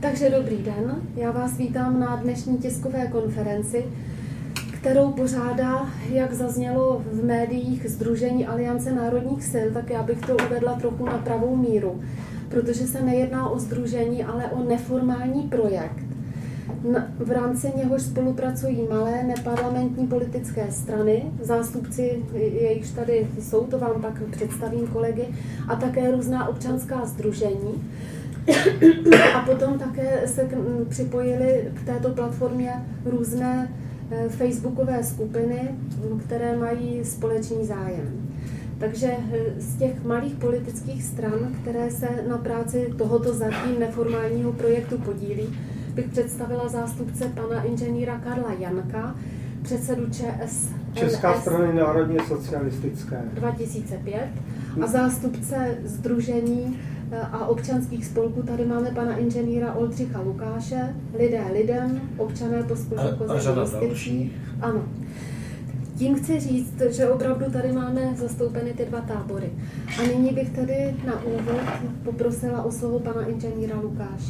Takže dobrý den, já vás vítám na dnešní tiskové konferenci, kterou pořádá, jak zaznělo v médiích, Sdružení Aliance národních sil, tak já bych to uvedla trochu na pravou míru, protože se nejedná o sdružení, ale o neformální projekt, v rámci něhož spolupracují malé neparlamentní politické strany, zástupci, jejichž tady jsou, to vám pak představím kolegy, a také různá občanská sdružení. A potom také se připojily k této platformě různé facebookové skupiny, které mají společný zájem. Takže z těch malých politických stran, které se na práci tohoto zatím neformálního projektu podílí, bych představila zástupce pana inženýra Karla Janka, předsedu ČSNS Česká strany národně socialistické 2005 a zástupce sdružení a občanských spolků. Tady máme pana inženýra Oldřicha Lukáše, Lidé lidem, Občané po a další. Ano. Tím chci říct, že opravdu tady máme zastoupeny ty dva tábory. A nyní bych tady na úvod poprosila o slovo pana inženýra Lukáše.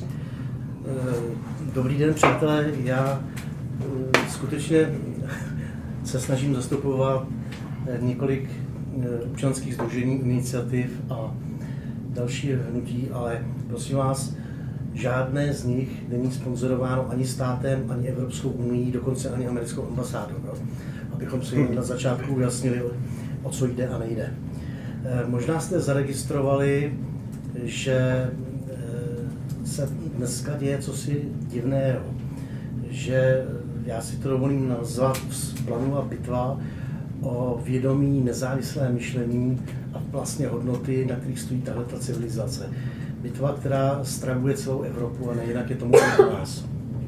Dobrý den, přátelé. Já skutečně se snažím zastupovat několik občanských sdružení, iniciativ a další hnutí, ale prosím vás, žádné z nich není sponzorováno ani státem, ani Evropskou unií, dokonce ani americkou ambasádou. Abychom si na začátku ujasnili, o co jde a nejde. Možná jste zaregistrovali, že se dneska děje cosi divného, že já si to dovolím nazvat vzplanula bitva o vědomí, nezávislé myšlení a vlastně hodnoty, na kterých stojí tahleta civilizace. Bitva, která stravuje celou Evropu a nejinak je tomu i u nás.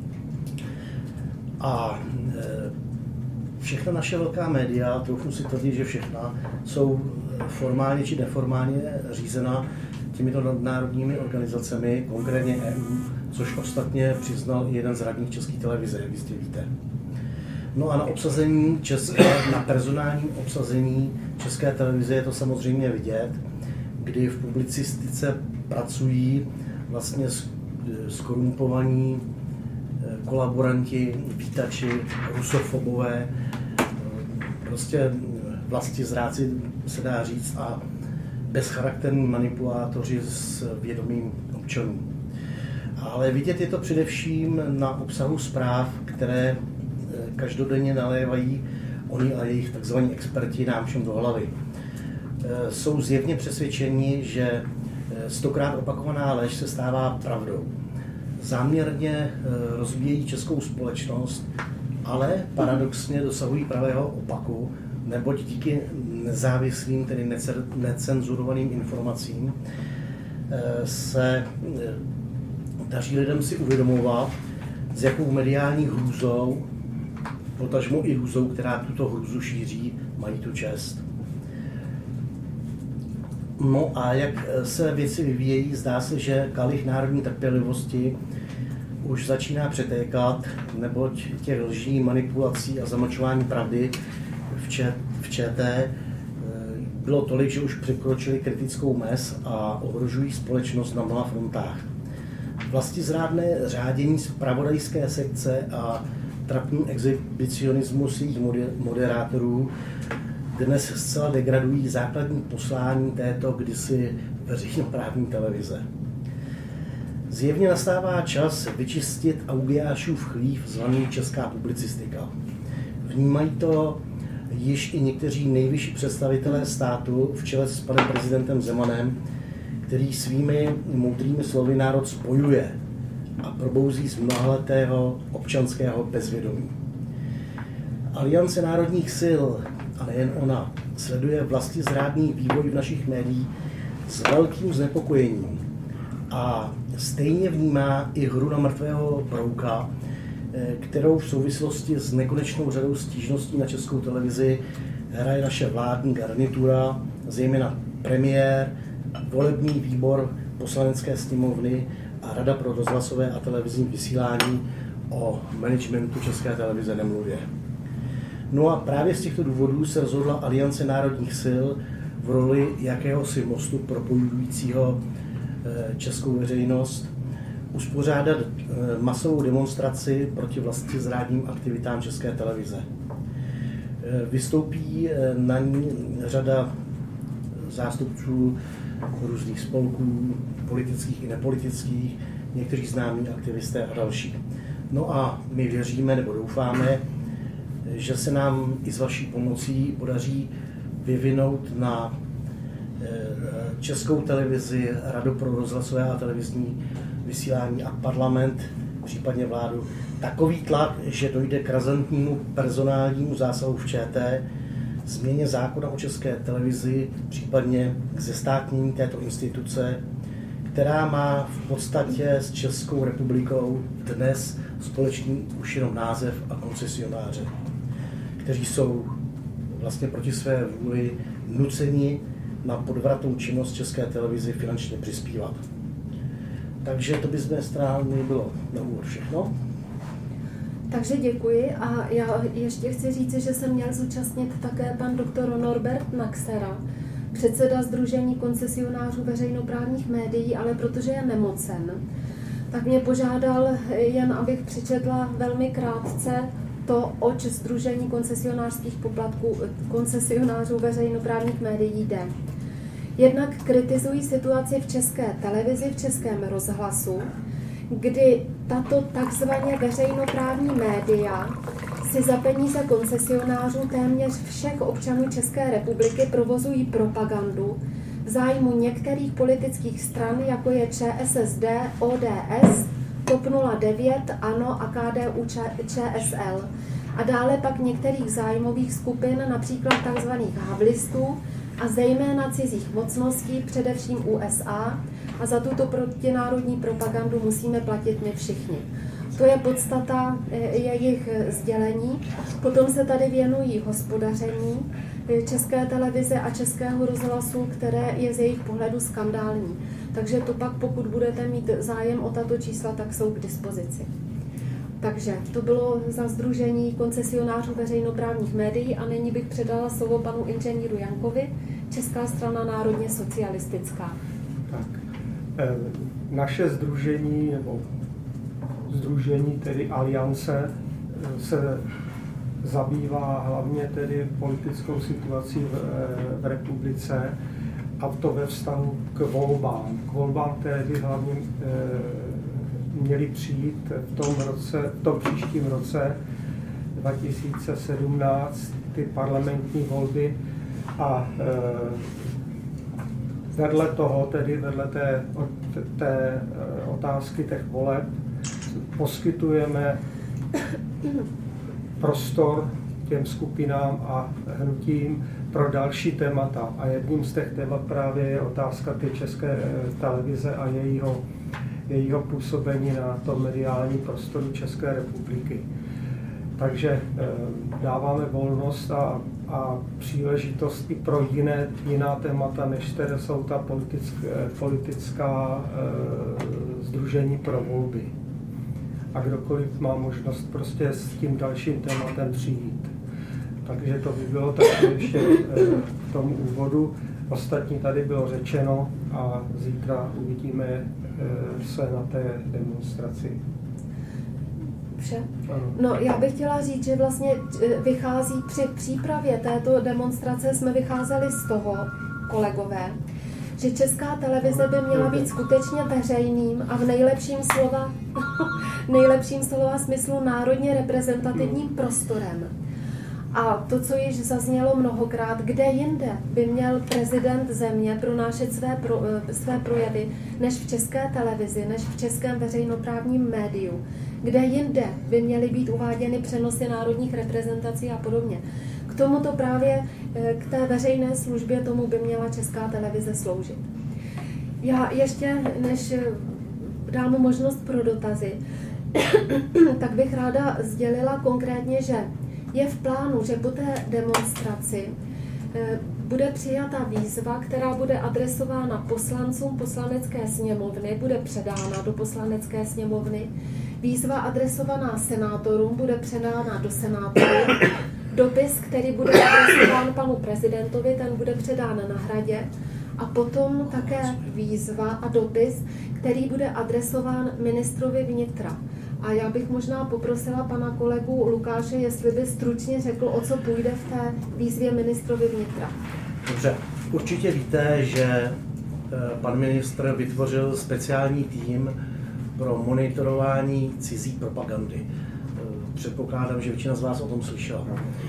A všechna naše velká média, troufnu si tvrdit, že všechna, jsou formálně či neformálně řízena těmito nadnárodními organizacemi, konkrétně EU, což ostatně přiznal i jeden z radních České televize, jak jistě víte. No a na personálním obsazení České televize je to samozřejmě vidět, kdy v publicistice pracují vlastně skorumpovaní kolaboranti, vítači, rusofobové, prostě vlastizráci se dá říct a bezcharakterní manipulátoři s vědomím občanů. Ale vidět je to především na obsahu zpráv, které každodenně nalévají oni a jejich takzvaní experti nám všem do hlavy. Jsou zjevně přesvědčeni, že 100krát opakovaná lež se stává pravdou. Záměrně rozvíjejí českou společnost, ale paradoxně dosahují pravého opaku, neboť díky nezávislým, tedy necenzurovaným informacím se daří lidem si uvědomovat, s jakou mediální hrůzou, potažmo i hrůzou, která tuto hrůzu šíří, mají tu čest. No a jak se věci vyvíjejí, zdá se, že kalich národní trpělivosti už začíná přetékat, neboť těch lží, manipulací a zamlčování pravdy v ČT bylo tolik, že už překročili kritickou mez a ohrožují společnost na mnoha frontách. Vlastizrádné řádění zpravodajské sekce a trapný exhibicionismus jejich moderátorů dnes zcela degradují základní poslání této kdysi veřejnoprávní televize. Zjevně nastává čas vyčistit Augiášův chlív zvaný česká publicistika. Vnímají to již i někteří nejvyšší představitelé státu v čele s panem prezidentem Zemanem, který svými moudrými slovy národ spojuje a probouzí z mnohaletého občanského bezvědomí. Aliance národních sil, a nejen ona, sleduje vlastizrádný vývoj v našich médiích s velkým znepokojením a stejně vnímá i hru na mrtvého brouka, kterou v souvislosti s nekonečnou řadou stížností na Českou televizi hraje naše vládní garnitura, zejména premiér, volební výbor Poslanecké sněmovny a Rada pro rozhlasové a televizní vysílání, o managementu České televize nemluvě. No a právě z těchto důvodů se rozhodla Aliance národních sil v roli jakéhosi mostu propojujícího českou veřejnost uspořádat masovou demonstraci proti vlastizrádním aktivitám České televize. Vystoupí na ní řada zástupců různých spolků, politických i nepolitických, někteří známí aktivisté a další. No a my věříme nebo doufáme, že se nám i s vaší pomocí podaří vyvinout na Českou televizi, Radu pro rozhlasové a televizní vysílání a parlament, případně vládu, takový tlak, že dojde k razantnímu personálnímu zásahu v ČT, změně zákona o České televizi, případně k zestátnění této instituce, která má v podstatě s Českou republikou dnes společný už jenom název a koncesionáře, kteří jsou vlastně proti své vůli nuceni na podvratnou činnost České televizi finančně přispívat. Takže to by z mé strany bylo na úvod všechno. Takže děkuji a já ještě chci říct, že se měl zúčastnit také pan doktor Norbert Naxera, předseda Sdružení koncesionářů veřejnoprávních médií, ale protože je nemocen, tak mě požádal jen, abych přečetla velmi krátce to, oč Sdružení koncesionářských poplatků koncesionářů veřejnoprávních médií jde. Jednak kritizují situaci v České televizi, v Českém rozhlasu, kdy tato takzvaně veřejnoprávní média si za peníze koncesionářů téměř všech občanů České republiky provozují propagandu v zájmu některých politických stran, jako je ČSSD, ODS, TOP 09, ANO a KDU ČSL. A dále pak některých zájmových skupin, například tzv. Havlistů a zejména cizích mocností, především USA, a za tuto protinárodní propagandu musíme platit my všichni. To je podstata jejich sdělení. Potom se tady věnují hospodaření České televize a Českého rozhlasu, které je z jejich pohledu skandální. Takže to pak, pokud budete mít zájem o tato čísla, tak jsou k dispozici. Takže to bylo za Sdružení koncesionářů veřejnoprávních médií a nyní bych předala slovo panu inženýru Jankovi, Česká strana národně socialistická. Tak, naše sdružení, nebo sdružení, tedy Aliance, se zabývá hlavně tedy politickou situací v republice, a to ve vztahu k volbám. K volbám, které by hlavně měly přijít v tom příštím roce 2017, ty parlamentní volby, a vedle toho, tedy vedle té otázky těch voleb, poskytujeme prostor těm skupinám a hnutím pro další témata. A jedním z těch témat právě je otázka té České televize a jejího působení na tom mediálním prostoru České republiky. Takže dáváme volnost a příležitost i pro jiná témata, než které jsou ta politická sdružení pro volby. A kdokoliv má možnost prostě s tím dalším tématem přijít. Takže to by bylo tak ještě k tomu úvodu. Ostatní tady bylo řečeno a zítra uvidíme se na té demonstraci. Vše? No, já bych chtěla říct, že vlastně vychází při přípravě této demonstrace, jsme vycházeli z toho, kolegové, že Česká televize by měla být skutečně veřejným a v nejlepším slova smyslu národně reprezentativním prostorem. A to, co již zaznělo mnohokrát, kde jinde by měl prezident země pronášet své projevy, než v České televizi, než v českém veřejnoprávním médiu, kde jinde by měly být uváděny přenosy národních reprezentací a podobně. K tomuto právě, k té veřejné službě, tomu by měla Česká televize sloužit. Já ještě, než dám možnost pro dotazy, tak bych ráda sdělila konkrétně, že je v plánu, že po té demonstraci bude přijata výzva, která bude adresována poslancům Poslanecké sněmovny, bude předána do Poslanecké sněmovny. Výzva adresovaná senátorům bude předána do Senátu. Dopis, který bude adresován panu prezidentovi, ten bude předán na Hradě. A potom také výzva a dopis, který bude adresován ministrovi vnitra. A já bych možná poprosila pana kolegu Lukáše, jestli by stručně řekl, o co půjde v té výzvě ministrovi vnitra. Dobře, určitě víte, že pan ministr vytvořil speciální tým pro monitorování cizí propagandy. Předpokládám, že většina z vás o tom slyšela.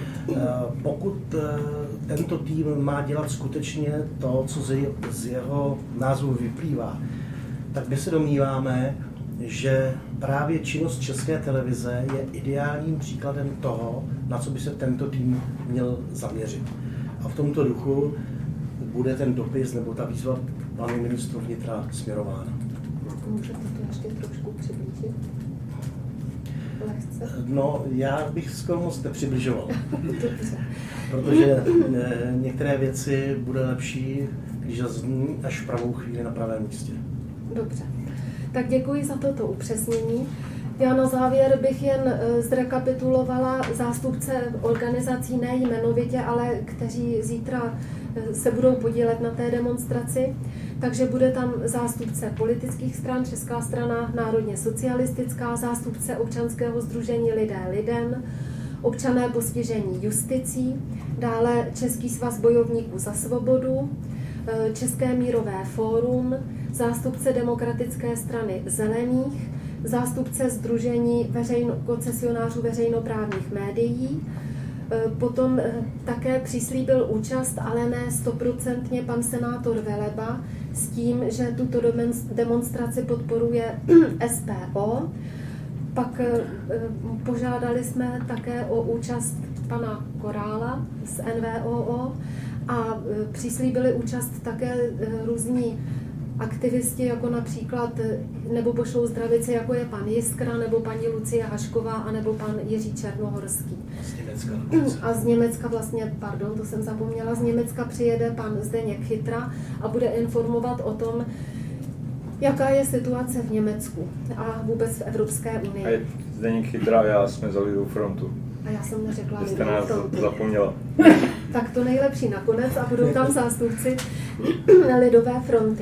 Pokud tento tým má dělat skutečně to, co z jeho názvu vyplývá, tak my se domníváme, že právě činnost České televize je ideálním příkladem toho, na co by se tento tým měl zaměřit. A v tomto duchu bude ten dopis nebo ta výzva panu ministru vnitra směrována. Můžete to ještě trošku přiblížit? Lehce. No, já bych skoro moc nepřibližoval. Protože některé věci bude lepší, když zazní až v pravou chvíli na pravém místě. Dobře. Tak děkuji za toto upřesnění. Já na závěr bych jen zrekapitulovala zástupce organizací, ne jmenovitě, ale kteří zítra se budou podílet na té demonstraci. Takže bude tam zástupce politických stran, Česká strana národně socialistická, zástupce občanského sdružení Lidé lidem, občané postižení justicí, dále Český svaz bojovníků za svobodu, České mírové fórum, zástupce Demokratické strany zelených, zástupce sdružení koncesionářů veřejnoprávních médií. Potom také přislíbil účast, ale ne 100% pan senátor Veleba s tím, že tuto demonstraci podporuje SPO. Pak požádali jsme také o účast pana Korála z NVOO a přislíbili účast také různí aktivisti, jako například, nebo pošlou zdravici, jako je pan Jiskra, nebo paní Lucie Hašková, anebo pan Jiří Černohorský. Z Německa. A z Německa vlastně, pardon, to jsem zapomněla, z Německa přijede pan Zdeněk Chytra a bude informovat o tom, jaká je situace v Německu a vůbec v Evropské unii. A je Zdeněk Chytra, já jsme za Lidovou frontu. A já jsem neřekla Lidovou frontu. Jste nás zapomněla. Tak to nejlepší nakonec a budou tam zástupci Lidové fronty.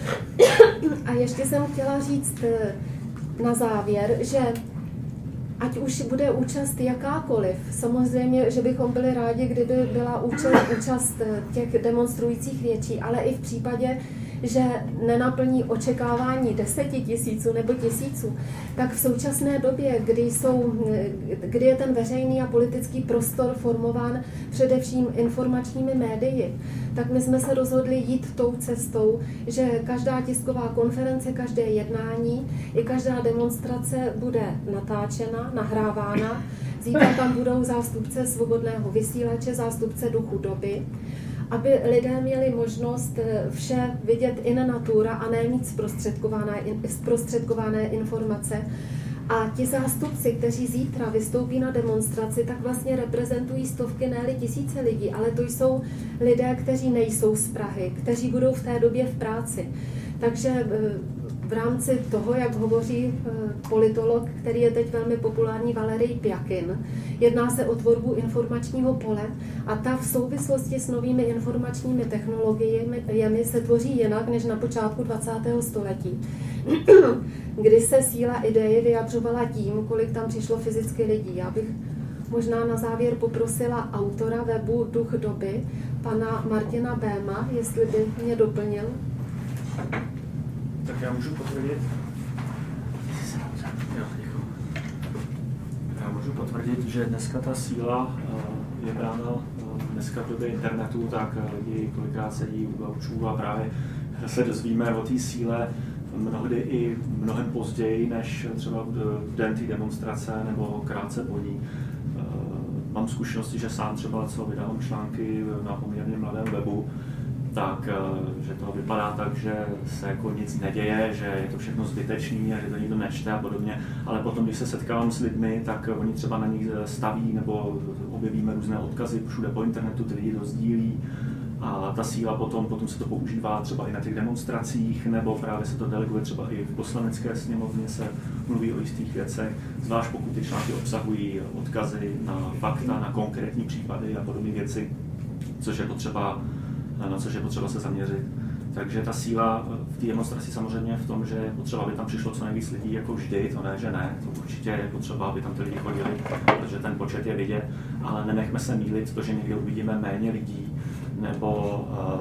A ještě jsem chtěla říct na závěr, že ať už bude účast jakákoliv, samozřejmě, že bychom byli rádi, kdyby byla účast těch demonstrujících větší, ale i v případě, že nenaplní očekávání 10 000 nebo 1000, tak v současné době, kdy je ten veřejný a politický prostor formován především informačními médii, tak my jsme se rozhodli jít tou cestou, že každá tisková konference, každé jednání i každá demonstrace bude natáčena, nahrávána. Zítra tam budou zástupce svobodného vysílače, zástupce Duchu doby, aby lidé měli možnost vše vidět in natura a ne mít zprostředkované informace. A ti zástupci, kteří zítra vystoupí na demonstraci, tak vlastně reprezentují stovky, ne-li tisíce lidí, ale to jsou lidé, kteří nejsou z Prahy, kteří budou v té době v práci. Takže v rámci toho, jak hovoří politolog, který je teď velmi populární, Valerij Pjakin, jedná se o tvorbu informačního pole a ta v souvislosti s novými informačními technologiemi se tvoří jinak než na počátku 20. století, kdy se síla ideje vyjadřovala tím, kolik tam přišlo fyzicky lidí. Já bych možná na závěr poprosila autora webu Duch doby, pana Martina Béma, jestli by mě doplnil. Tak já můžu potvrdit. Já můžu potvrdit, že dneska ta síla je brána dneska v době internetu, tak lidi kolikrát sedí u gaučů a právě se dozvíme o té síle mnohdy i mnohem později, než třeba v den té demonstrace nebo krátce po ní. Mám zkušenosti, že sám třeba co vydávám články na poměrně mladém webu, tak, že to vypadá tak, že se jako nic neděje, že je to všechno zbytečný a že to nikdo nečte a podobně, ale potom, když se setkávám s lidmi, tak oni třeba na nich staví nebo objevíme různé odkazy, všude po internetu, ty lidi to sdílí a ta síla potom se to používá třeba i na těch demonstracích, nebo právě se to deleguje třeba i v poslanecké sněmovně se mluví o jistých věcech, zvlášť pokud ty články obsahují odkazy na fakta, na konkrétní případy a podobné věci, na což je potřeba se zaměřit. Takže ta síla v té demonstraci samozřejmě v tom, že je potřeba, aby tam přišlo co nejvíc lidí, jako vždy, to ne, že ne, to určitě je potřeba, aby tam ty lidi chodili, protože ten počet je vidět, ale nenechme se mýlit, to, že někde uvidíme méně lidí, nebo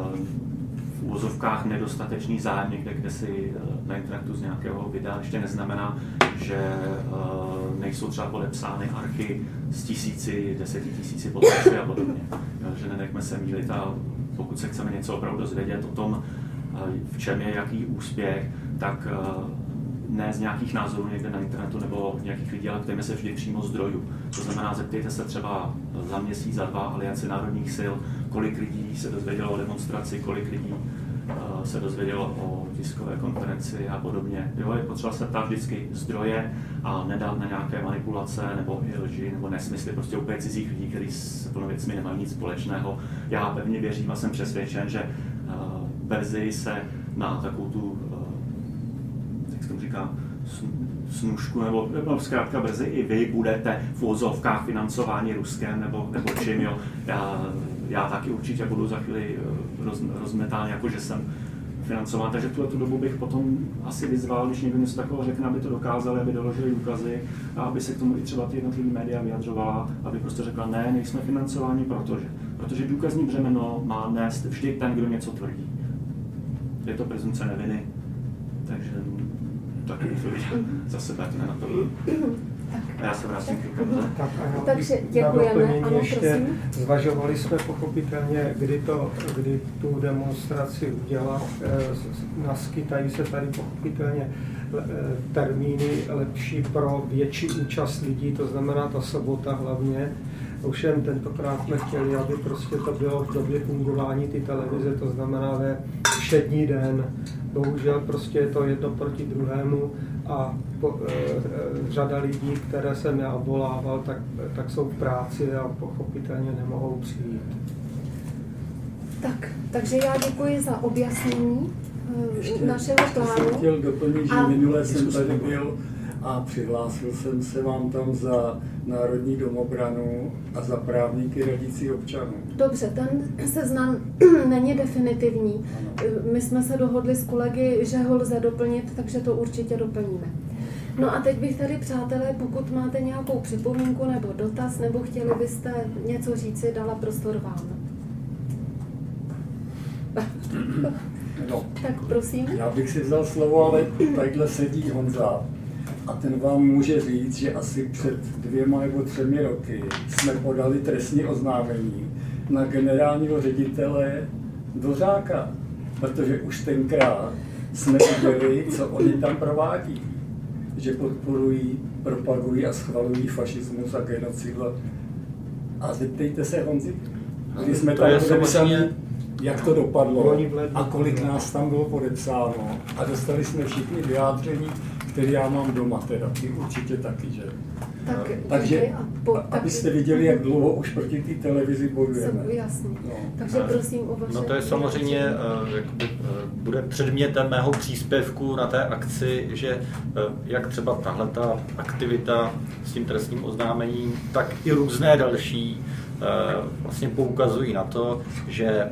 v úvozovkách nedostatečný zájem někde, kde si na internetu z nějakého videa, ještě neznamená, že nejsou třeba podepsány archy z 1000, 10 000 podpisy a podobně. Že nenechme se mýlit a pokud se chceme něco opravdu dozvědět o tom, v čem je jaký úspěch, tak ne z nějakých názorů někde na internetu nebo nějakých lidí, ale ptejme se vždy přímo zdrojů. To znamená, zeptejte se třeba za měsíc, za 2 Alianci národních sil, kolik lidí se dozvědělo o demonstraci, kolik lidí se dozvědělo o tiskové konferenci a podobně. Jo, je potřeba se ptát vždycky zdroje a nedát na nějaké manipulace nebo i lži nebo nesmysly prostě úplně cizích lidí, kteří s plnou věcmi nemají nic společného. Já pevně věřím a jsem přesvědčen, že brzy se na takovou tu, jak se tomu říká, snužku nebo zkrátka brzy i vy budete v uvozovkách financování Ruskem nebo čím, jo. Já taky určitě budu za chvíli rozmetán, jako že jsem financován, takže tuhle tu dobu bych potom asi vyzval, když někdo něco takového řekne, aby to dokázali, aby doložili důkazy a aby se k tomu i třeba ty jednotlivé média vyjadřovala, aby prostě řekla, ne, nejsme financováni, protože důkazní břemeno má nést vždy ten, kdo něco tvrdí. Je to prezumpce neviny, takže taky za sebe nenapadlo. A já se vrátím k tomu. Takže děkujeme. Ano, ještě zvažovali jsme pochopitelně, kdy tu demonstraci udělat. Naskytají se tady pochopitelně termíny lepší pro větší účast lidí, to znamená ta sobota hlavně. Ovšem tentokrát jsme chtěli, aby prostě to bylo v době fungování ty televize, to znamená ve všední den. Bohužel prostě je to jedno proti druhému a řada lidí, které jsem já obvolával, tak jsou v práci a pochopitelně nemohou přijít. Takže já děkuji za objasnění našeho plánu. Jsem chtěl doplnit, že minule jsem tady byl a přihlásil jsem se vám tam za Národní domobranu a za právníky radící občanů. Dobře, ten seznam není definitivní. Ano. My jsme se dohodli s kolegy, že ho lze doplnit, takže to určitě doplníme. No a teď bych tady, přátelé, pokud máte nějakou připomínku nebo dotaz, nebo chtěli byste něco říci, dala prostor vám. No, tak prosím. Já bych si vzal slovo, ale tadyhle sedí Honza. A ten vám může říct, že asi před 2 nebo 3 roky jsme podali trestní oznámení na generálního ředitele Dvořáka, protože už tenkrát jsme viděli, co oni tam provádí. Že podporují, propagují a schvalují fašismus a genocidu. A zeptejte se Honzi, když jsme tam podepsali, jak to dopadlo a kolik nás tam bylo podepsáno. A dostali jsme všichni vyjádření, které já mám doma teda, ty určitě taky, že? Takže, abyste viděli, jak dlouho už proti té televizi bojujeme. Jasně. No. Takže prosím o vaše... No to je samozřejmě, bude předmětem mého příspěvku na té akci, že jak třeba tahle ta aktivita s tím trestním oznámením, tak i různé další vlastně poukazují na to, že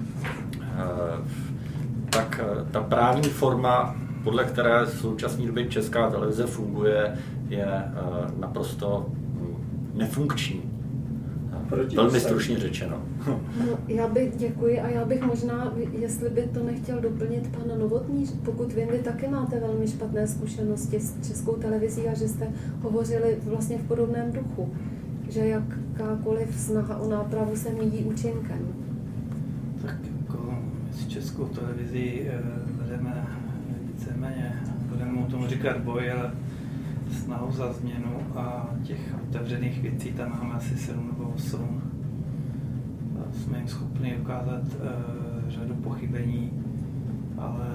tak ta právní forma, podle které v současné době Česká televize funguje, je naprosto nefunkční. Velmi stručně řečeno. No, já bych děkuji a já bych možná, jestli by to nechtěl doplnit pan Novotný, pokud vím, vy taky máte velmi špatné zkušenosti s Českou televizí a že jste hovořili vlastně v podobném duchu, že jakákoliv snaha o nápravu se míjí účinkem. Tak jako s Českou televizí vedeme víceméně, budeme o tom říkat boj, ale snahu za změnu a těch otevřených věcí tam máme asi 7 nebo 8. Jsme jim schopni ukázat řadu pochybení, ale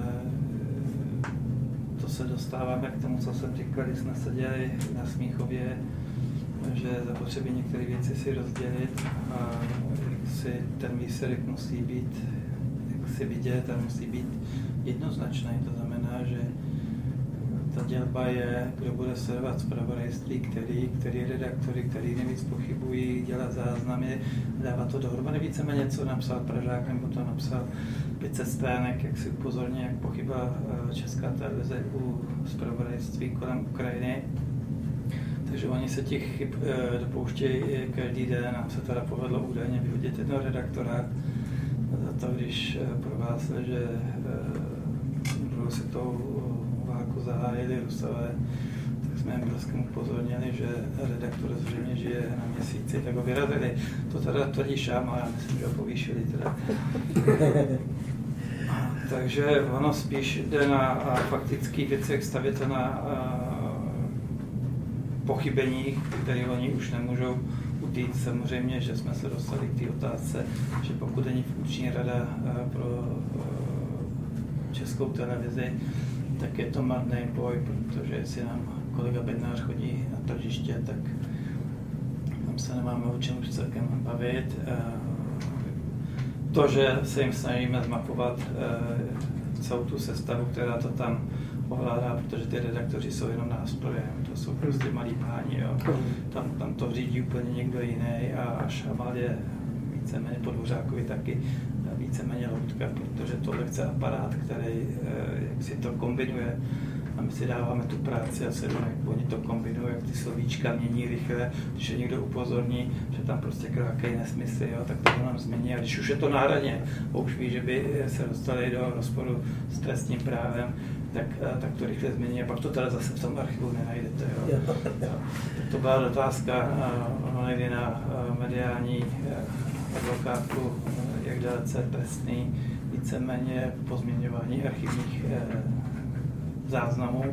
to se dostáváme k tomu, co jsem říkal, když jsme seděli na Smíchově, že zapotřebí některé věci si rozdělit a si ten výsledek musí být, jak si vidět, a musí být jednoznačný. To znamená, že ta dělba je, kdo bude sledovat zpravodajství, který redaktory, který nejvíc pochybují, dělat záznamy, dávat to dohromady. Víceméně, co napsal Pražák, nebo to napsal 500 stránek, jak si upozorně, jak pochybila Česká televize u zpravodajství kolem Ukrajiny. Takže oni se těch chyb dopouštějí každý den. Nám se teda povedlo údajně vyhodit jednoho redaktora za to, když prohlásil, že druhou světovou válku zahájili Rusové, tak jsme jim bleskem upozornili, že redaktor zřejmě žije na měsíci, tak ho vyrazili. To teda tvrdí Šám, ale já myslím, že ho povýšili teda. Takže ono spíš jde na faktických věcech, stavět to na pochybeních, které oni už nemůžou utít. Samozřejmě, že jsme se dostali k té otázce, že pokud není funkční rada pro Českou televizi, tak je to marný boj, protože jestli nám kolega Bednář chodí na tržiště, tak tam se nemáme o čem už celkem bavit. To, že se jim snažíme zmapovat celou tu sestavu, která to tam ovládá, protože ty redaktoři jsou jenom nástroje, to jsou prostě malí páni, jo. Tam to řídí úplně někdo jiný a Šamal je víceméně po Dvořákovi taky víceméně loutka, protože tohle chce aparát, který jak si to kombinuje a my si dáváme tu práci a sedíme, jak oni to kombinují, jak ty slovíčka mění rychle, když je někdo upozorní, že tam prostě krákejí nesmysly, jo, tak to nám změní a když už je to náhradně, už ví, že by se dostali do rozporu s trestním právem, tak to rychle změní a pak to teda zase v tom archivu nenajdete. Jo. To byla otázka, ono nejde na mediální advokátku, jak dalece trestný, víceméně pozměňování archivních záznamů.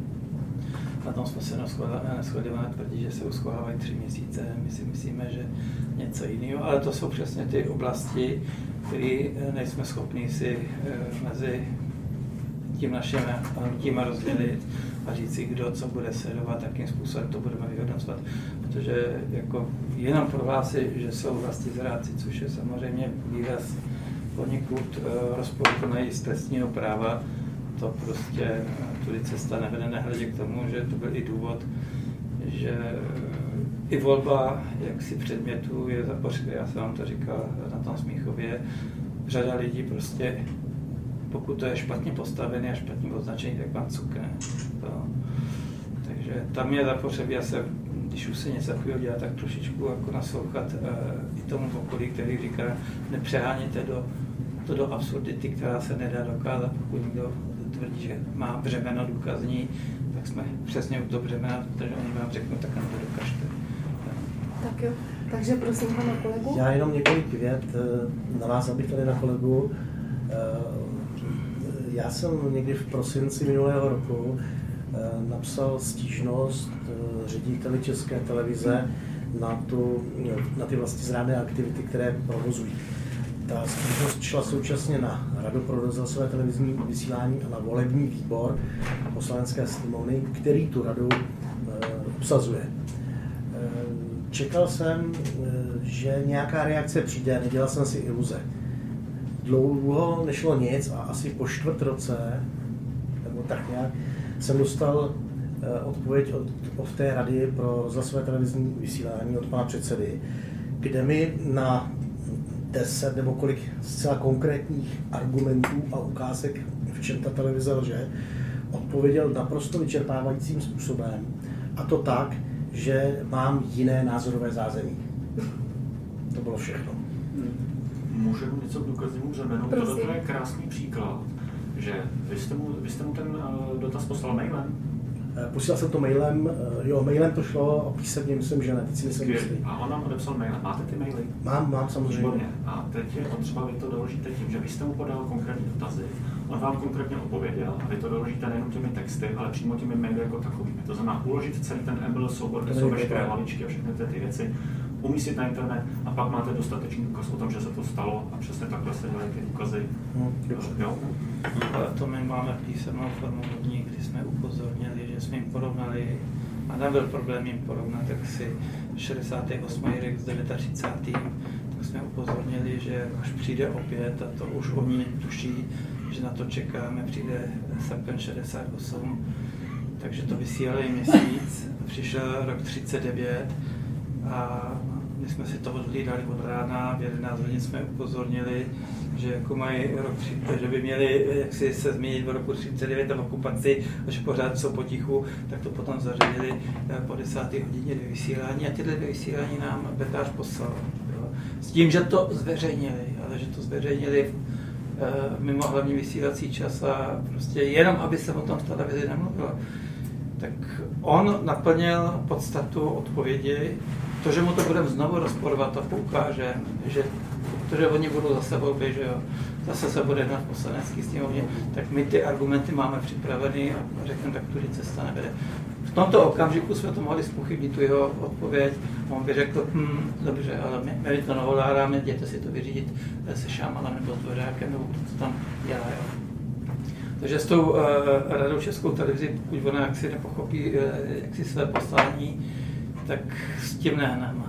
Na tom jsme se neschodili, ona tvrdí, že se uschovávají 3 měsíce, my si myslíme, že něco jiného, ale to jsou přesně ty oblasti, které nejsme schopni si mezi tím naším hnutím rozdělit a říct si, kdo co bude sledovat, jakým způsobem to budeme vyhodnocovat. Protože jako jenom prohlásit, že jsou vlastizráci, což je samozřejmě výraz poněkud rozporuplný z trestního práva, to prostě tudy cesta nevede, nehledě k tomu, že to byl i důvod, že i volba jaksi předmětů je zapotřebí, já jsem vám to říkal na tom Smíchově, řada lidí prostě, pokud to je špatně postavený a špatně označený, tak vám cukne. Takže tam je zapotřebí se, když už se něco takového dělá, tak trošičku jako naslouchat i tomu okolí, který říká, nepřeháněte do absurdity, která se nedá dokázat, pokud někdo tvrdí, že má břemeno důkazní, tak jsme přesně u toho břemena, protože oni vám řeknou, tak nám to dokažte. Tak jo, takže prosím pana kolegu. Já jenom několik vět na vás, abych tady na kolegu. Já jsem někdy v prosinci minulého roku napsal stížnost řediteli České televize na ty vlastizrádné aktivity, které provozují. Ta stížnost šla současně na Radu pro rozhlasové televizní vysílání a na volební výbor Poslanecké sněmovny, který tu radu obsazuje. Čekal jsem, že nějaká reakce přijde, nedělal jsem si iluze. Dlouho nešlo nic a asi po 4 roce, nebo tak nějak, jsem dostal odpověď od té Rady pro rozhlasové televizní vysílání od pana předsedy, kde mi na 10 nebo kolik zcela konkrétních argumentů a ukázek, v čem ta televize lže, odpověděl naprosto vyčerpávajícím způsobem. A to tak, že mám jiné názorové zázemí. To bylo všechno. Můžeme něco k důkaznímu břemenu? Tohle je krásný příklad, že vy jste mu ten dotaz poslal mailem? Posílal jsem to mailem, mailem to šlo a písemně myslím, že ne, teď si myslím, a on nám odepsal mailem. Máte ty maily? Mám samozřejmě. Výborně. A teď je potřeba, vy to doložíte tím, že vy jste mu podal konkrétní dotazy, on vám konkrétně odpověděl a vy to doložíte nejen těmi texty, ale přímo těmi maily jako takovými. To znamená uložit celý ten MBL soubor, kde jsou veškeré hlavičky a všechny ty věci, umístit na internet a pak máte dostatečný důkaz o tom, že se to stalo a přesně takhle se dělají ty důkazy. Jo? Ale to my máme písemnou formu od ní, kdy jsme upozornili, že jsme jim porovnali, a nebyl problém jim porovnat, tak si 68. rok s 39. tak jsme upozornili, že až přijde opět, a to už oni tuší, že na to čekáme, přijde srpen 68, takže to vysílali měsíc, přišel rok 39 a my jsme si to odhlídali od rána, v 11 hodin jsme upozornili, že jako mají rok 30, že by měli jaksi se změnit v roku 39 a okupaci, a že pořád jsou potichu, tak to potom zařadili po 10. hodině do vysílání a tyhle vysílání nám Betář poslal. Jo. S tím, že to zveřejnili, ale že to zveřejnili mimo hlavní vysílací čas a prostě jenom, aby se o tom v televizi nemluvilo. Tak on naplnil podstatu odpovědi. To, že mu to budeme znovu rozporovat a poukáže, že protože oni budou zase volby, že jo, zase se bude jednat v poslanecký sněmovně, tak my ty argumenty máme připraveny a řekneme, tak tudy cesta nevede. V tomto okamžiku jsme to mohli zpochybnit, tu jeho odpověď. On by řekl, dobře, ale my to novoládáme, jděte si to vyřídit se Šámalem nebo s Dvořákem, nebo kdo to tam dělá. Jo. Takže s tou Radou Českou televizi, pokud ona jaksi nepochopí jaksi své poslání, tak s tím nehneme.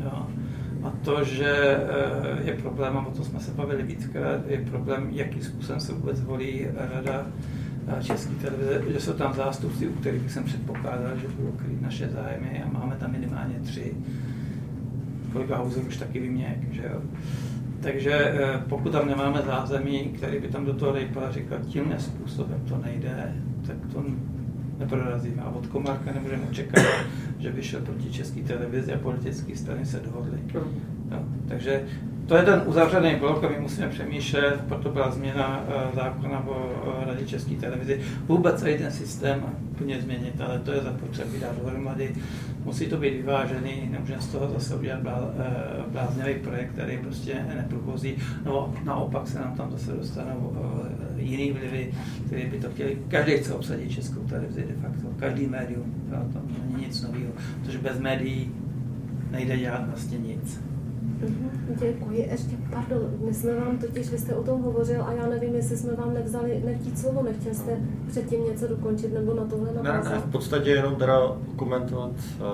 A to, že je problém, a o tom jsme se bavili víckrát, je problém, jakým způsobem se vůbec volí Rada České televize, že jsou tam zástupci, u kterých jsem předpokládal, že budou krýt naše zájmy a máme tam minimálně 3. Kolega Hauser už taky vyměk, že jo. Takže pokud tam nemáme zázemí, který by tam do toho rejpal a říkal, tímhle způsobem to nejde, tak to neprorazíme. A od Komárka nebudeme očekávat, že by šel proti České televizi a politické strany se dohodly. No, takže to je ten uzavřený blok a my musíme přemýšlet, proto byla změna zákona o Radě České televizi. Vůbec celý ten systém úplně změnit, ale to je zapotřebí dát dohromady. Musí to být vyvážený, nemůžeme z toho zase udělat bláznivý projekt, který prostě neprůchozí. No, naopak se nám tam zase dostanou jiný vlivy, které by to chtěli. Každý chce obsadit Českou televizi de facto, každý médium, to není nic nového, protože bez médií nejde dělat vlastně nic. Děkuji. Ještě, pardon, my jsme vám totiž, vy jste o tom hovořil a já nevím, jestli jsme vám nevzít slovo, nechtěl jste předtím něco dokončit nebo na tohle navázat? Ne, v podstatě jenom teda komentovat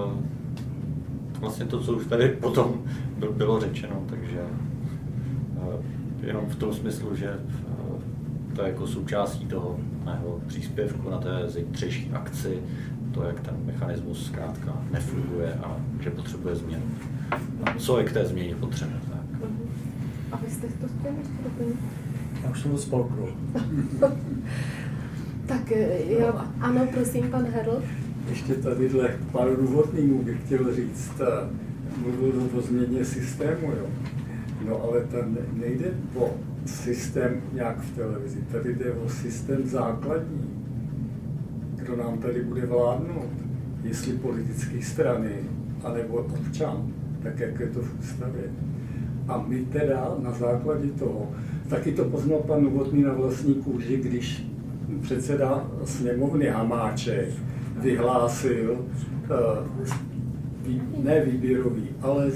vlastně to, co už tady potom bylo řečeno, takže jenom v tom smyslu, že to je jako součástí toho mého příspěvku na té zítřejší akci, to, jak ten mechanismus zkrátka nefunguje a že potřebuje změnu. Co je k té změně potřeba? Tak. A vy jste to chtěli ještě doplnit? Já už jsem to spolknul. Tak jo, ano, prosím, pan Herl. Ještě tadyhle pár Novotnýmu bych chtěl říct, mluvil o změně systému, jo. No ale tam nejde o systém nějak v televizi, tady jde o systém základní. Kdo nám tady bude vládnout, jestli politické strany, anebo občan, tak jak je to v ústavě. A my teda na základě toho, taky to poznal pan Novotný na vlastní kůži, když předseda sněmovny Hamáček vyhlásil ne výběrový, ale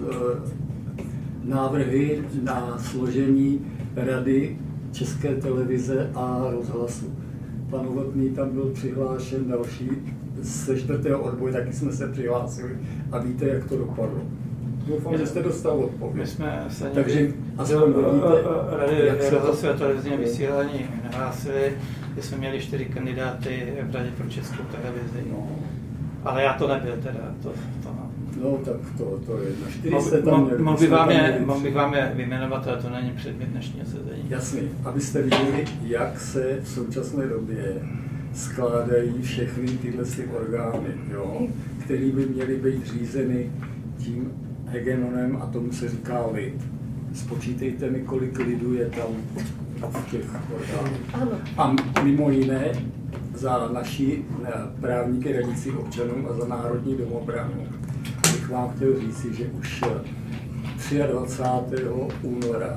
návrhy na složení Rady České televize a rozhlasu. Pan Novotný tam byl přihlášen další, ze 4. odboje taky jsme se přihlásili a víte, jak to dopadlo. Doufám, že jste dostal odpověď. My jsme se takže aspoň Rady rozhlasu a televizního vysílání nehlásili, že jsme měli 4 kandidáty v Radě pro Českou televizi. No. Ale já to nebyl teda. No tak to je na 4 se tam měli. Mohl bych vám je vyjmenovat, ale to není předmět dnešního sezení. Jasně, abyste viděli, jak se v současné době skládají všechny tyhle orgány, jo, které by měly být řízeny tím hegemonem a tomu se říká lid. Spočítejte mi, kolik lidů je tam v těch orgánech. A mimo jiné za naši právníky radící občanům a za Národní domobranu bych vám chtěl říci, že už 23. února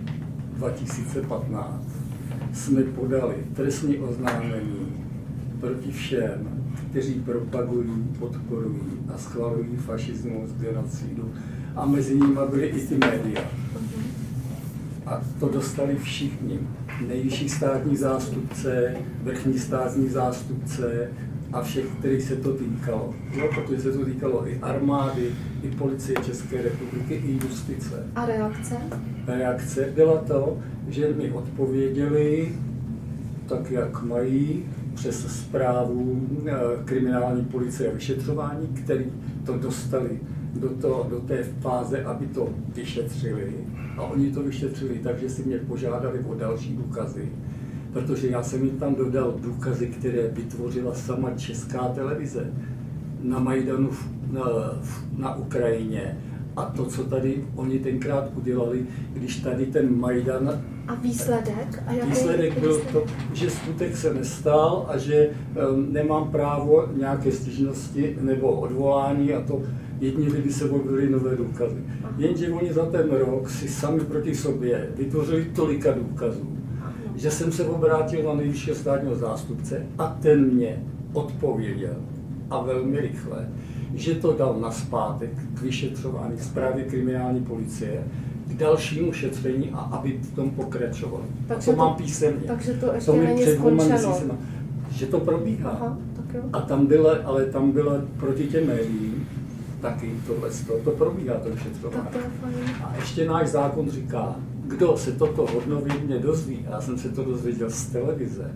2015 jsme podali trestní oznámení proti všem, kteří propagují, podporují a schvalují fašismus, genocidu. A mezi nimi byly i ty média. A to dostali všichni. Nejvyšší státní zástupce, vrchní státní zástupce a všech, kterých se to týkalo. No, protože se to týkalo i armády, i policie České republiky, i justice. A reakce? Reakce byla to, že mi odpověděli tak, jak mají, přes správu kriminální policie a vyšetřování, který to dostali do té fáze, aby to vyšetřili. A oni to vyšetřili, takže si mě požádali o další důkazy, protože já jsem jim tam dodal důkazy, které vytvořila sama Česká televize na Majdanu na Ukrajině. A to, co tady oni tenkrát udělali, když tady ten Majdan... A výsledek? Výsledek byl to, že skutek se nestal a že nemám právo nějaké stížnosti nebo odvolání a to jedni lidi se objevili nové důkazy. Jenže oni za ten rok si sami proti sobě vytvořili tolika důkazů, že jsem se obrátil na nejvyššího státního zástupce a ten mě odpověděl a velmi rychle, že to dal nazpátek k vyšetřování zprávy kriminální policie, k dalšímu šetření a aby v tom pokračovali. A to mám písemně. Takže to ještě není skončeno. Že to probíhá. Aha, tak jo. A tam byla proti těm médiím taky to probíhá, to vyšetřování. A ještě náš zákon říká, kdo se toto hodnověrně dozví, já jsem se to dozvěděl z televize,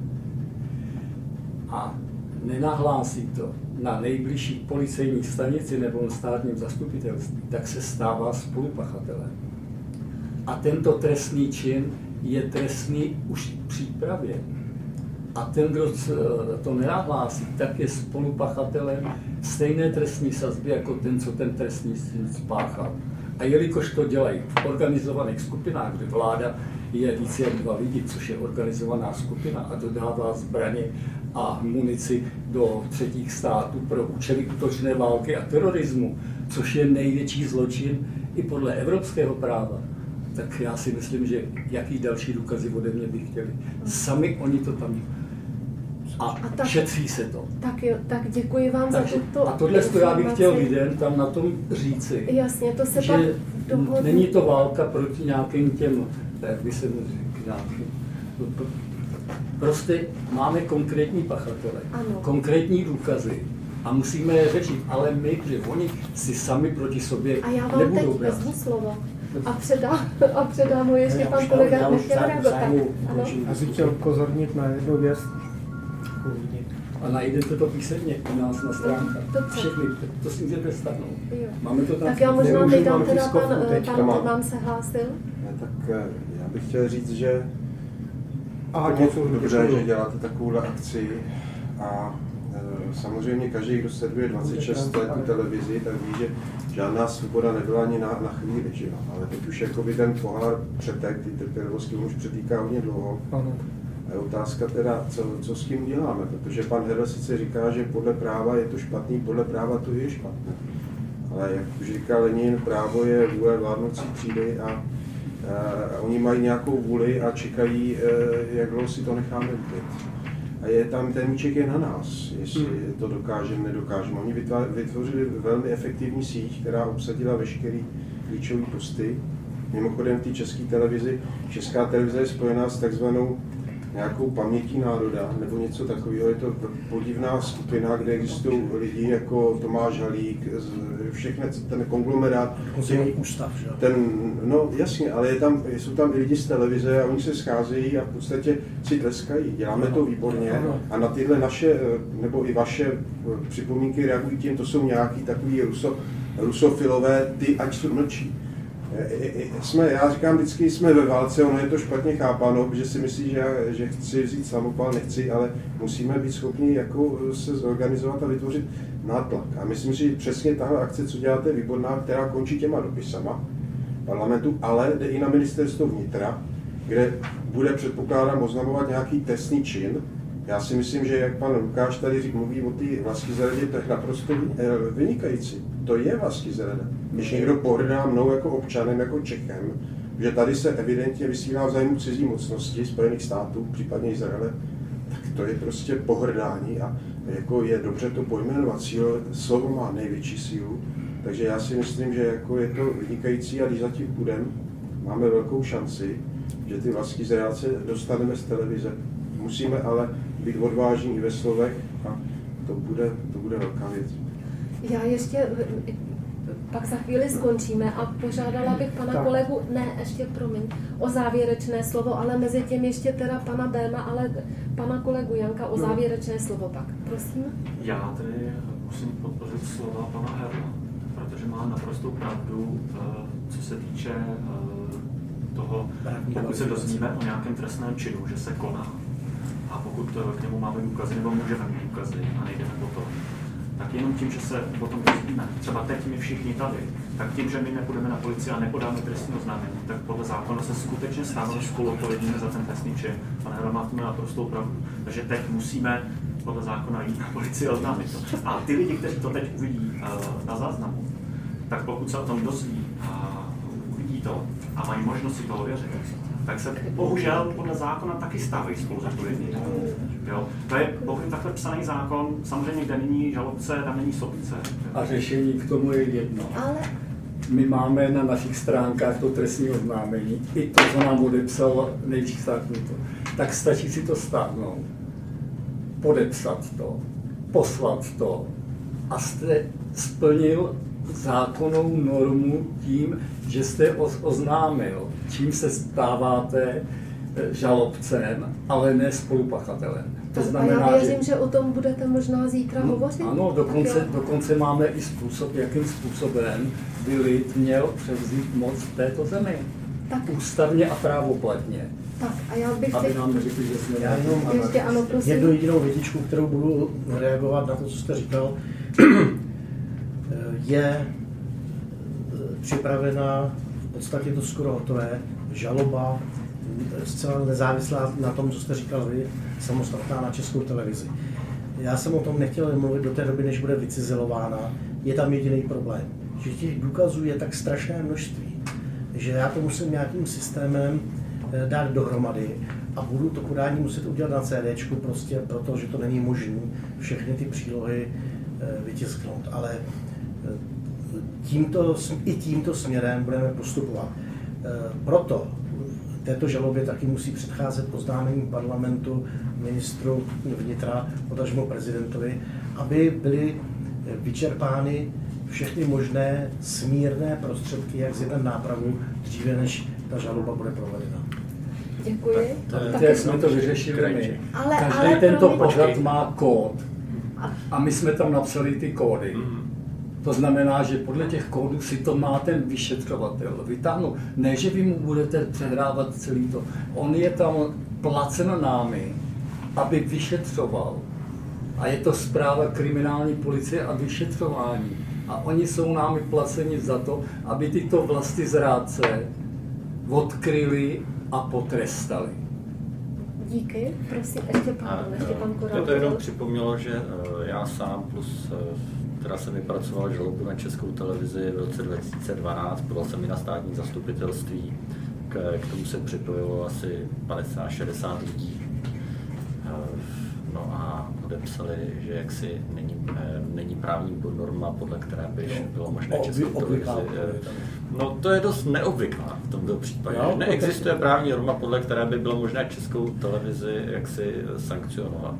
a nenahlásí to na nejbližší policejní stanici nebo na státním zastupitelství, tak se stává spolupachatelem. A tento trestný čin je trestný už v přípravě. A ten, kdo to nenahlásí, tak je spolupachatelem stejné trestní sazby jako ten, co ten trestný čin spáchal. A jelikož to dělají v organizovaných skupinách, kde vláda je více jak 2 lidi, což je organizovaná skupina a dodává zbraně a munici do třetích států pro účely útočné války a terorismu, což je největší zločin i podle evropského práva, tak já si myslím, že jaký další důkazy ode mě by chtěli. Sami oni to tam a šetří se to. Tak děkuji vám za to. A tohle já bych chtěl lidem tam na tom říci. Jasně, to se že pak dohodne. Není to válka proti nějakým těm, jak by se říká, prostě máme konkrétní pachatele, konkrétní důkazy a musíme je řešit, ale my, že oni si sami proti sobě nebudou brát. A já vám teď vezmu slovo a předám ho ještě pan kolega nechtěl reagovat. Já si chtěl upozornit na jednu věc. A najdete to písemně u nás na stránkách. Všechny, to si můžete stáhnout. Máme to tam. Tak já možná vydám teda pan vám se hlásil. Tak já bych chtěl říct, že dobře, že děláte takovouhle akci a samozřejmě každý, kdo sleduje 26 let tu televizi, tak ví, že žádná svoboda nebyla ani na chvíli, že? Ale teď už jakoby ten pohár přetek, ty trpělivosti už přetýká hodně dlouho. A je otázka teda, co s tím uděláme, protože pan Herl sice říká, že podle práva je to špatný, podle práva to je špatné. Ale jak už říká Lenin, právo je vůle vládnoucí třídy a oni mají nějakou vůli a čekají, jak dlouho si to necháme být. A je tam, ten míček je na nás, jestli to dokážeme, nedokážeme. Oni vytvořili velmi efektivní síť, která obsadila veškeré klíčové posty. Mimochodem té české televizi, Česká televize je spojená s takzvanou nějakou pamětí národa, nebo něco takového. Je to podivná skupina, kde existují lidi jako Tomáš Halík, všechny ten konglomerát. Ústav, že? No jasně, ale jsou tam lidi z televize a oni se scházejí a v podstatě si tleskají. Děláme to výborně a na tyhle naše, nebo i vaše připomínky reagují tím, to jsou nějaký takový rusofilové, ty ať jsou mlčí. Já říkám vždycky, jsme ve válce, ono je to špatně chápáno, protože si myslí, že chci vzít samopal, nechci, ale musíme být schopni jako se zorganizovat a vytvořit nátlak. A myslím si, že přesně tahle akce, co děláte, je výborná, která končí těma dopisama parlamentu, ale jde i na ministerstvo vnitra, kde bude, předpokládám, oznamovat nějaký trestný čin. Já si myslím, že jak pan Lukáš tady mluví o té vlastizradě, to je naprosto vynikající. To je vlastizrada. Když někdo pohrdá mnou jako občanem, jako Čechem, že tady se evidentně vysílá v zájmu cizí mocnosti Spojených států, případně Izraele, tak to je prostě pohrdání a jako je dobře to pojmenovat. Slovo má největší sílu, takže já si myslím, že jako je to vynikající a když zatím půjdeme, máme velkou šanci, že ty vlastizráce dostaneme z televize. Musíme ale být odvážní i ve slovech a to bude velká věc. Já ještě pak za chvíli skončíme a požádala bych pana kolegu, o závěrečné slovo, ale mezi tím ještě teda pana Béma, ale pana kolegu Janka o závěrečné slovo pak. Prosím. Já tedy musím podpořit slova pana Herla, protože má naprostou pravdu, co se týče toho, pokud se dozvíme o nějakém trestném činu, že se koná, a pokud k němu máme důkazy, nebo můžeme mít důkazy a nejdeme po to, tak jenom tím, že se o tom dozvíme, třeba teď my všichni tady, tak tím, že my nepůjdeme na policii a nepodáme trestní oznámení, tak podle zákona se skutečně stáváme spoluodpovědnými za ten trestný čin. Pane Herl, máte naprostou pravdu. Takže teď musíme podle zákona jít na policii a oznámit to. A ty lidi, kteří to teď uvidí na záznamu, tak pokud se o tom dozví a uvidí to a mají možnost si to ověřit, tak se bohužel podle zákona taky stávají spoluzodpovědní. To je, pokud je takhle psaný zákon, samozřejmě, kde není žalobce, tam není soudce. A řešení k tomu je jedno. My máme na našich stránkách to trestní oznámení, i to, co nám odepsal nejvyšší státní to. Tak stačí si to stáhnout, podepsat to, poslat to a jste splnil zákonnou normu tím, že jste oznámil, čím se stáváte žalobcem, ale ne spolupachatelem. To znamená, a já věřím, že o tom budete možná zítra hovořit. Ano, dokonce máme i způsob, jakým způsobem by lid měl převzít moc v této zemi. Tak. Ústavně a právoplatně. Tak, a já bych aby nám neřekli, že jsme... Já jenom jednu jedinou větičku, kterou budu reagovat na to, co jste říkal, je připravena, v podstatě to skoro hotové, žaloba, zcela nezávislá na tom, co jste říkal vy, samostatná na Českou televizi. Já jsem o tom nechtěl mluvit do té doby, než bude vycizelována. Je tam jediný problém, že těch důkazů je tak strašné množství, že já to musím nějakým systémem dát dohromady a budu to podání muset udělat na CDčku, prostě proto, že to není možné všechny ty přílohy vytisknout. Ale tímto směrem budeme postupovat. Proto této žalobě taky musí předcházet oznámení parlamentu, ministru vnitra, potažmo prezidentovi, aby byly vyčerpány všechny možné smírné prostředky, jak zjednat nápravu dříve, než ta žaloba bude provedena. Děkuji. Tak jsme to vyřešili my. Každý tento pořad má kód. A my jsme tam napsali ty kódy. To znamená, že podle těch kódů si to má ten vyšetřovatel vytáhnout. Ne, že vy mu budete přehrávat celý to. On je tam placen námi, aby vyšetřoval. A je to správa kriminální policie a vyšetřování. A oni jsou námi placeni za to, aby tyto vlastizrádce odkryli a potrestali. Díky, prosím, ještě pan Koral. To jenom připomnělo, že já sám plus teda jsem vypracoval žalobu na Českou televizi v roce 2012, podal jsem ji na státní zastupitelství, k tomu se připojilo asi 50-60 lidí. No a odepsali, že jaksi není právní norma, podle které by bylo možné Českou televizi. No to je dost neobvyklá v tomto případě. Neexistuje právní norma, podle které by bylo možné Českou televizi jaksi sankcionovat.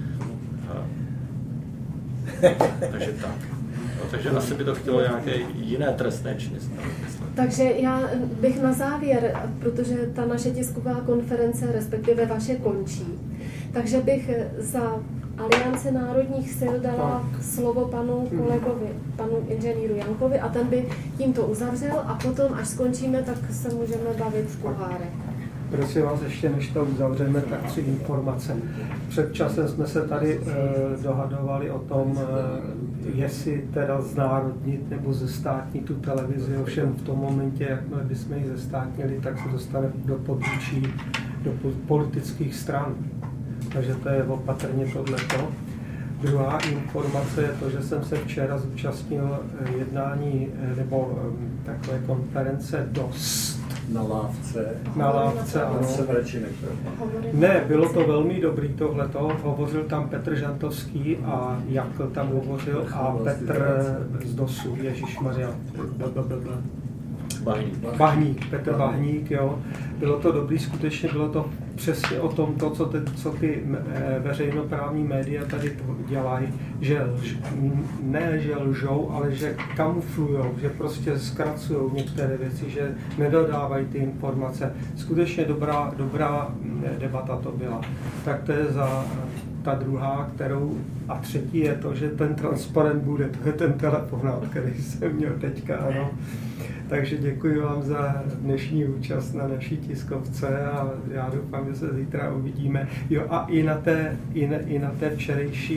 Takže tak. No, takže asi by to chtělo nějaké jiné trestné činy. Takže já bych na závěr, protože ta naše tisková konference, respektive vaše, končí, takže bych za Alianci národních sil dala slovo panu kolegovi, panu inženýru Jankovi, a ten by tímto uzavřel a potom, až skončíme, tak se můžeme bavit v kuhárech. Prosím vás, ještě než to uzavřeme, tak 3 informace. Před časem jsme se tady dohadovali o tom, jestli teda znárodnit nebo zestátnit tu televizi. Ovšem v tom momentě, jakmile bychom ji zestátnili, tak se dostane do područí, do politických stran. Takže to je opatrně tohleto. Druhá informace je to, že jsem se včera zúčastnil jednání nebo takové konference DOST. Na lávce. Na lávce, ano. Ne, bylo to velmi dobrý tohleto. Hovořil tam Petr Žantovský a Jakl tam hovořil a Petr z DOSu, ježišmarja. Bahník, Petr Bahník, jo. Bylo to dobrý, skutečně bylo to přesně o tom, co ty veřejnoprávní média tady dělají, že ne, že lžou, ale že kamuflujou, že prostě zkracujou některé věci, že nedodávají ty informace. Skutečně dobrá debata to byla. Tak to je za ta druhá, a třetí je to, že ten transparent bude, to je ten telefonát, který jsem měl teďka, ano. Takže děkuji vám za dnešní účast na naší tiskovce a já doufám, že se zítra uvidíme. Jo, a i na té včerejší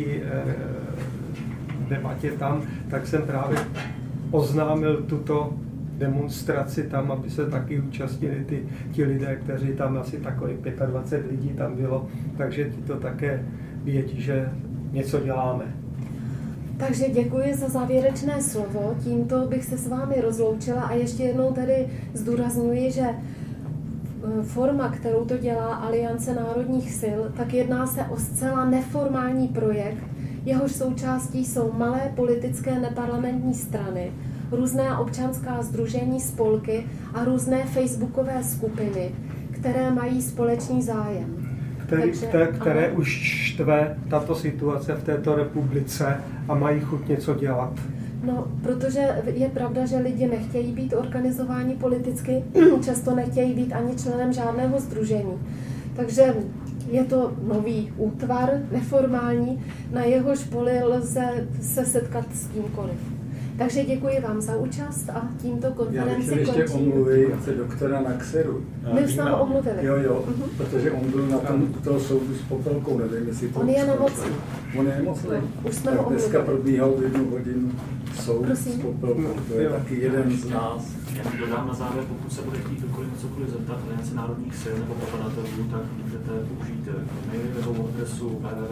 debatě tam, tak jsem právě oznámil tuto demonstraci tam, aby se taky účastnili ti lidé, kteří tam asi takových 25 lidí tam bylo, takže ti to také vědí, že něco děláme. Takže děkuji za závěrečné slovo. Tímto bych se s vámi rozloučila a ještě jednou tady zdůrazňuji, že forma, kterou to dělá Aliance národních sil, tak jedná se o zcela neformální projekt, jehož součástí jsou malé politické neparlamentní strany, různá občanská sdružení, spolky a různé facebookové skupiny, které mají společný zájem. Které už štve tato situace v této republice a mají chuť něco dělat. No, protože je pravda, že lidi nechtějí být organizováni politicky, často nechtějí být ani členem žádného sdružení. Takže je to nový útvar, neformální, na jehož poli lze se setkat s kýmkoliv. Takže děkuji vám za účast a tímto konferenci končím. Já bych ještě omluvit doktora Naxeru. My už jsme ho omluvili. Jo, protože on byl na toho soudu s Popelkou, nevím, jestli to... On je nemocný. On je nemocný. Už jsme ho omluvili. Dneska probíhal 1 hodinu soud s Popelkou, to je taky jeden z nás. Já dodám na závěr, pokud se bude chtít cokoliv zeptat Aliance národních sil nebo popadatelů, tak můžete použít mailovou adresu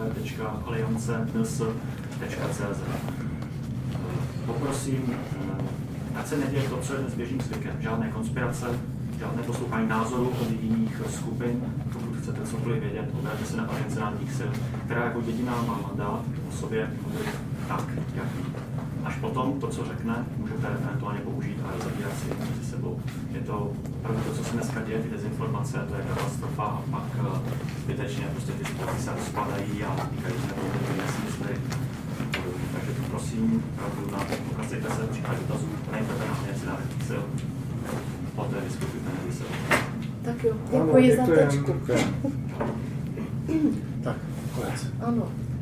www.aliance.ns.cz. Poprosím, ať se neděje to, co je dnes běžným zvykem. Žádné konspirace, žádné poslouchání názorů od jiných skupin. Pokud chcete cokoliv vědět, obraťte se na Alianci národních sil, která jako jediná má mandát o sobě mluvit tak, jak ví. Až potom to, co řekne, můžete eventuálně použít a rozebírat si mezi sebou. Je to opravdu to, co se dneska děje, ty dezinformace, to je katastrofa a pak zbytečně prostě ty spoty se rozpadají a týkají se nebo nesmysly. Takže prosím, opravdu obracejte se v případě dotazů, nejprve na Alianci národních sil, poté diskutujte mezi sebou. Tak jo, děkuji za tečku. Tak, konec. Ano.